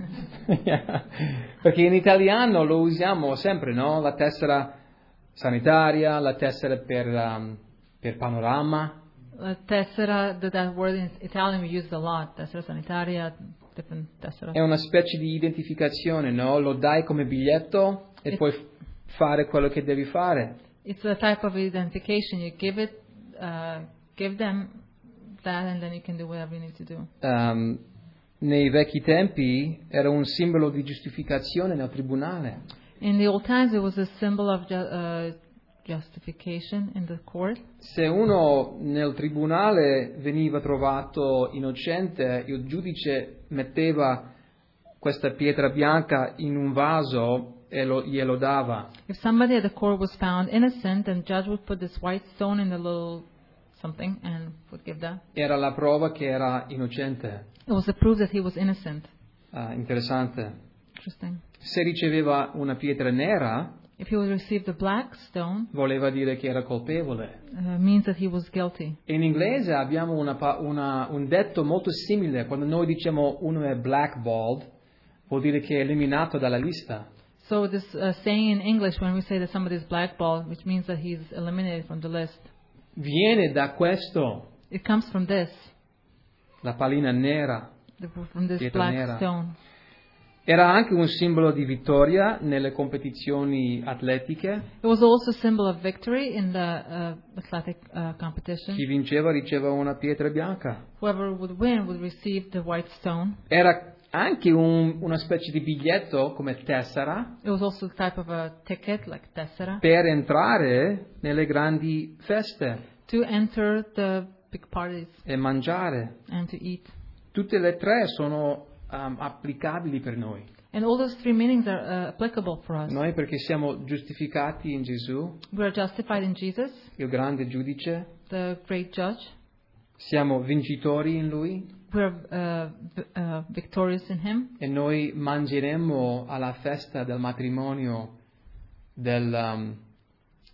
Yeah. Perché in italiano lo usiamo sempre, no? La tessera sanitaria, la tessera per, um, per panorama. Uh, tessera, that, that word in Italian we use it a lot. Tessera sanitaria, different tessera. È una specie di identificazione, no? Lo dai come biglietto e It- puoi f- fare quello che devi fare. It's a type of identification. You give it, uh, give them that, and then you can do whatever you need to do. Um, nei vecchi tempi era un simbolo di giustificazione nel tribunale. In the old times, it was a symbol of ju- uh, justification in the court. Se uno nel tribunale veniva trovato innocente, il giudice metteva questa pietra bianca in un vaso e lo, glielo dava. If somebody at the court was found innocent, then judge would put this white stone in the little something and would give that. Era la prova che era innocente. It was a proof that he was innocent. Ah, interessante. Interesting. Se riceveva una pietra nera, If he would receive the black stone, voleva dire che era colpevole. uh, means that he was guilty. In inglese abbiamo una pa- una- un detto molto simile. Quando noi diciamo uno è blackballed, vuol dire che è eliminato dalla lista. So this uh, saying in English, when we say that somebody is blackballed, which means that he's eliminated from the list, Viene da questo, it comes from this, la pallina nera. the, from this Pietra black nera. stone. Era anche un simbolo di vittoria nelle competizioni atletiche. It was also a symbol of victory in the uh, athletic uh, competition. Chi vinceva riceveva una pietra bianca. Whoever would win would receive the white stone. Era anche un- una specie di biglietto come tessera It was also a type of a ticket, like tessera, per entrare nelle grandi feste to enter the big parties e mangiare. and to eat. Tutte e tre sono um, applicabili per noi. And all those three meanings are uh, applicable for us. Noi perché siamo giustificati in Gesù, We are justified in Jesus, il grande giudice, the great judge. siamo vincitori in Lui We are uh, v- uh, victorious in Him. e noi mangeremo alla festa del matrimonio del, um,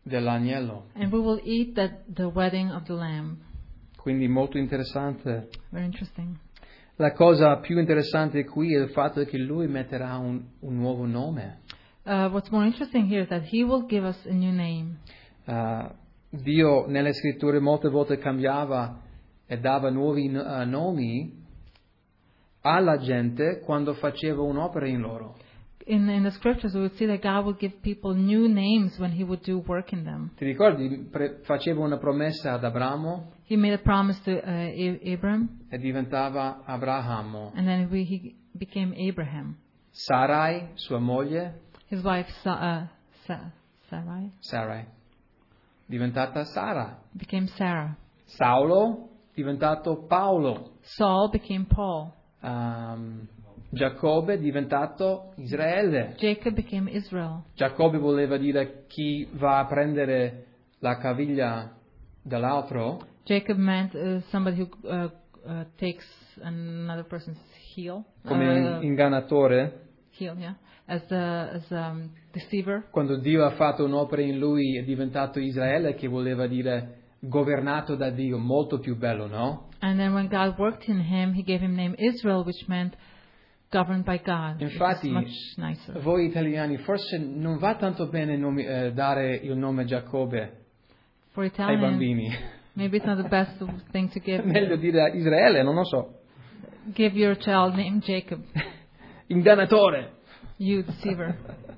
dell'agnello. And we will eat at the wedding of the Lamb. Quindi molto interessante. Very interesting. La cosa più interessante qui è il fatto che lui metterà un, un nuovo nome. Uh, what's more interesting here is that He will give us a new name. Uh, Dio nelle scritture molte volte cambiava e dava nuovi uh, nomi alla gente quando faceva un'opera in loro. In, in the scriptures, we would see that God would give people new names when He would do work in them. Ti ricordi? Pre- faceva una promessa ad Abramo He made a promise to uh, A- Abram, e diventava Abramo. and then we, he became Abraham. Sarai, sua moglie, His wife, Sa- uh, Sa- Sarai, Sarai, diventata Sara. became Sarah. Saulo, diventato Paolo. Saul became Paul. Um, Giacobbe, diventato Israele. Jacob became Israel. Giacobbe voleva dire chi va a prendere la caviglia dall'altro. Jacob meant uh, somebody who uh, uh, takes another person's heel. Come uh, ingannatore. heel, yeah, as a as a um, deceiver. Quando Dio ha fatto un'opera in lui è diventato Israele, che voleva dire governato da Dio, molto più bello, no? And then when God worked in him, He gave him name Israel, which meant governed by God. Infatti, It's much nicer. voi italiani forse non va tanto bene nomi, eh, dare il nome Giacobbe For ai Italians, bambini. maybe it's not the best thing to give. Meglio dire Israele, non lo so. Give your child name Jacob, Ingannatore. you deceiver.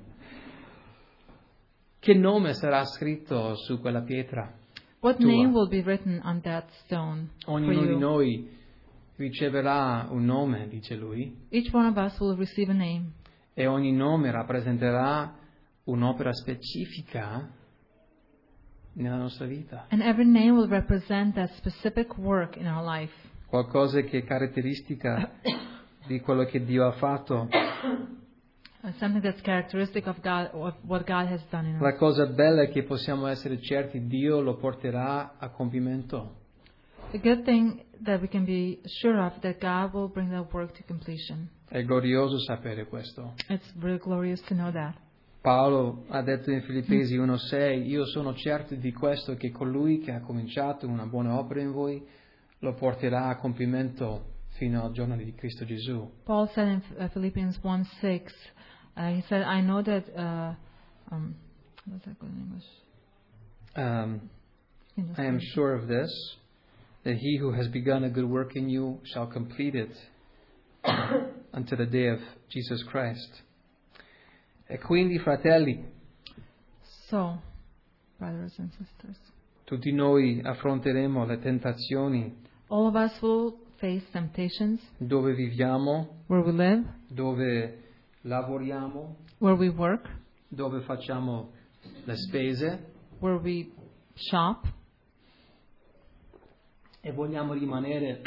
Che nome sarà scritto su quella pietra? What Tua. name will be written on that stone for Ognuno di you? noi riceverà un nome, dice lui, Each one of us will receive a name. e ogni nome rappresenterà un'opera specifica nella nostra vita. And every name will represent that specific work in our life. Qualcosa che è caratteristica di quello che Dio ha fatto. Uh, something that's characteristic of God, of what God has done in us. La cosa bella è che possiamo essere certi Dio lo porterà a compimento. The good thing that we can be sure of that God will bring that work to completion. È glorioso sapere questo. It's really glorious to know that. Paolo ha detto in Filippesi uno sei, io sono certo di questo, che colui che ha cominciato una buona opera in voi lo porterà a compimento fino al giorno di Cristo Gesù. Paul said in uh, Philippians one six, uh, he said, I know that, uh, um, what's that good in English? Um, You can just I am read. sure of this, that he who has begun a good work in you shall complete it unto the day of Jesus Christ. E quindi, fratelli, So, brothers and sisters, tutti noi affronteremo le tentazioni all of us will face temptations dove viviamo, where we live, dove lavoriamo, where we work, dove facciamo le spese where we shop, e vogliamo rimanere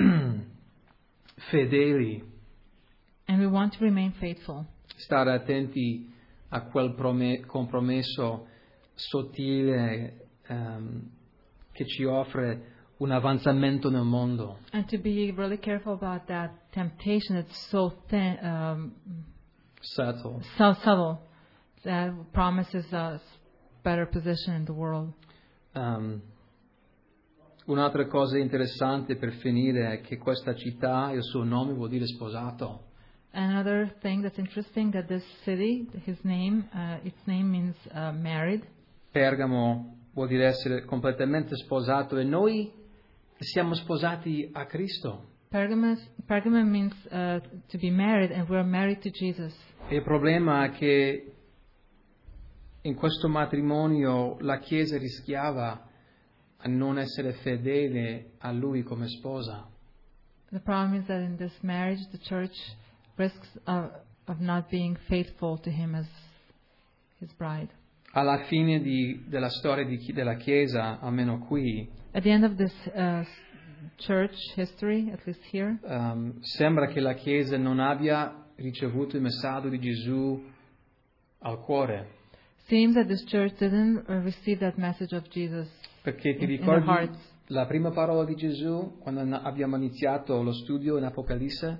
fedeli, and we want to remain faithful. stare attenti a quel prome- compromesso sottile ehm, che ci offre un avanzamento nel mondo. And to be really careful about that temptation that's so thin, um, Subtle. so subtle, that promises us better position in the world. Um, un'altra cosa interessante per finire è che questa città, il suo nome vuol dire sposato. Another thing that's interesting that this city, his name, uh, its name means uh, married. Pergamo vuol dire essere completamente sposato e noi siamo sposati a Cristo. Pergamos, Pergamum means uh, to be married, and we're married to Jesus. E il problema è che in questo matrimonio la Chiesa rischiava a non essere fedele a Lui come sposa. The problem is that in this marriage, the church risks of, of not being faithful to him as his bride. Alla fine di, della storia di, della Chiesa, almeno qui, At the end of this uh, church history, at least here, um, sembra che la Chiesa non abbia ricevuto il messaggio di Gesù al cuore. seems that this church didn't uh, receive that message of Jesus Perché ti in, in their ricordi hearts. la prima parola di Gesù quando abbiamo iniziato lo studio in Apocalisse?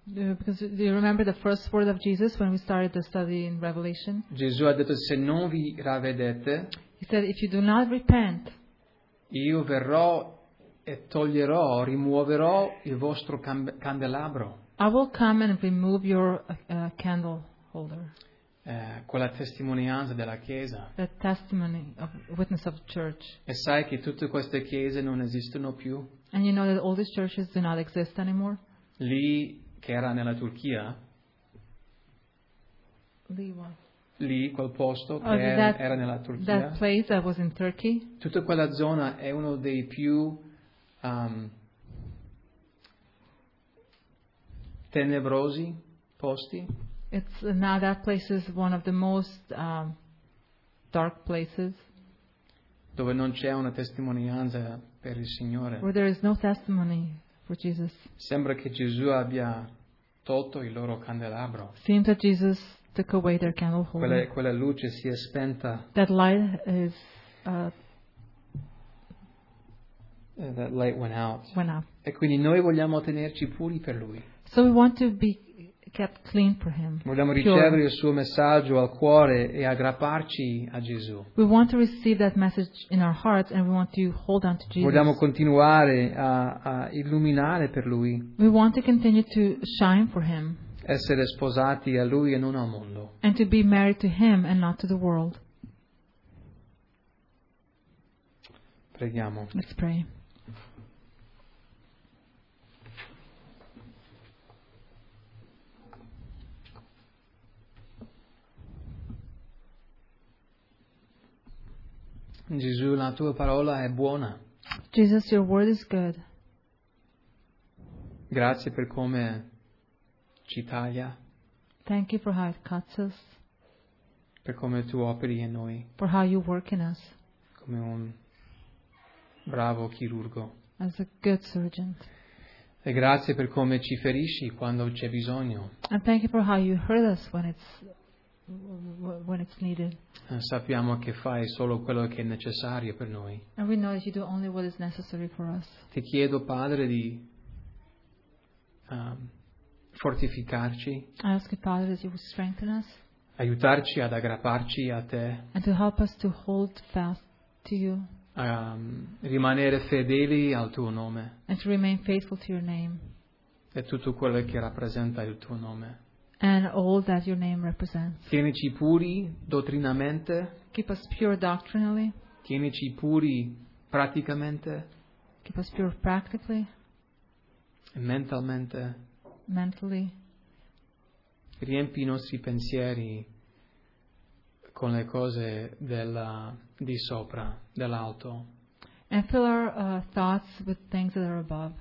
Uh, Because do you remember the first word of Jesus when we started the study in Revelation? Gesù ha detto: se non vi ravvedete, He said, if you do not repent, io verrò e toglierò, rimuoverò il vostro cam- candelabro. I will come and remove your uh, uh, candle holder, Eh, quella testimonianza della Chiesa. the testimony of witness of the church. E sai che tutte queste chiese non esistono più? And you know that all these churches do not exist anymore? Lì, che era nella Turchia, Lee, what? lì, quel posto che Oh, era, that- era nella That Turchia, place that was in Turkey, tutta quella zona è uno dei più um, tenebrosi posti, it's uh, now that place is one of the most um, dark places dove non c'è una testimonianza per il Signore. where there is no testimony for Jesus. Sembra che Gesù abbia tolto il loro candelabro. Seems that Jesus took away their candle Quella, holder. quella luce si è spenta. That light is uh, Uh, that light went out. went out. E quindi noi vogliamo tenerci puri per Lui. So we want to be kept clean for Him. Vogliamo pure. ricevere il suo messaggio al cuore e aggrapparci a Gesù. We want to receive that message in our hearts and we want to hold on to Jesus. Vogliamo continuare a, a illuminare per Lui, We want to continue to shine for Him essere sposati a Lui e non al mondo. and to be married to Him and not to the world. Preghiamo. Let's pray. Gesù, la tua parola è buona. Jesus, your word is good. Grazie per come ci taglia, Thank you for how it cuts us, per come tu operi in noi, for how you work in us come un bravo chirurgo. as a good surgeon. E grazie per come ci ferisci quando c'è bisogno. And thank you for how you hurt us when it's when it's needed. Eh, Sappiamo che fai solo quello che è necessario per noi. And we know that you do only what is necessary for us. Ti chiedo, Padre, di um, fortificarci, I ask you, Father, that you would strengthen us aiutarci ad aggrapparci a te, and to help us to hold fast to you a um, rimanere fedeli al tuo nome and to remain faithful to your name e tutto quello che rappresenta il tuo nome. and all that your name represents. Tienici puri dottrinamente, Keep us pure doctrinally, tienici puri praticamente keep us pure practically, e mentalmente. mentally. Riempi i nostri pensieri con le cose della, di sopra, dell'alto. And fill our uh, thoughts with things that are above.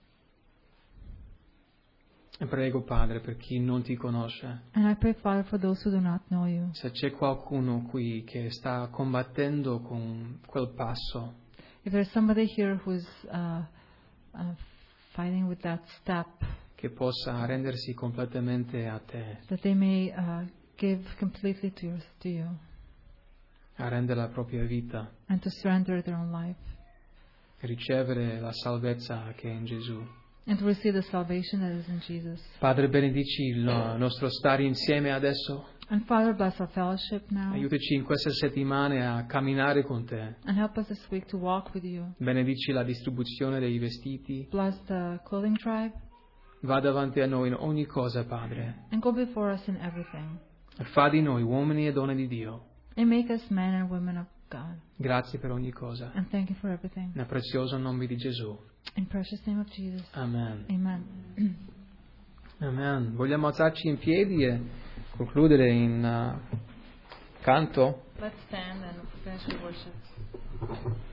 E prego, Padre, per chi non ti conosce, And I pray, Father, for those who do not know you. se c'è qualcuno qui che sta combattendo con quel passo, If there's somebody here who's uh, uh, fighting with that step, che possa rendersi completamente a te, that they may uh, give completely to, your, to you a rendere la propria vita, and to surrender their own life e ricevere la salvezza che è in Gesù. and to receive the salvation that is in Jesus. Padre, benedici il nostro stare insieme adesso. And Father, bless our fellowship now Aiutaci in queste settimane a camminare con te. and help us this week to walk with you. Benedici la distribuzione dei vestiti. Bless the clothing tribe Va davanti a noi in ogni cosa, Padre. and go before us in everything E fa di noi uomini e donne di Dio. and make us men and women of God. Grazie per ogni cosa. And thank you for everything. Nel prezioso nome di Gesù. In precious name of Jesus. Amen. Amen. Amen. Vogliamo alzarci in piedi e concludere in uh, canto? Let's stand and finish with worship.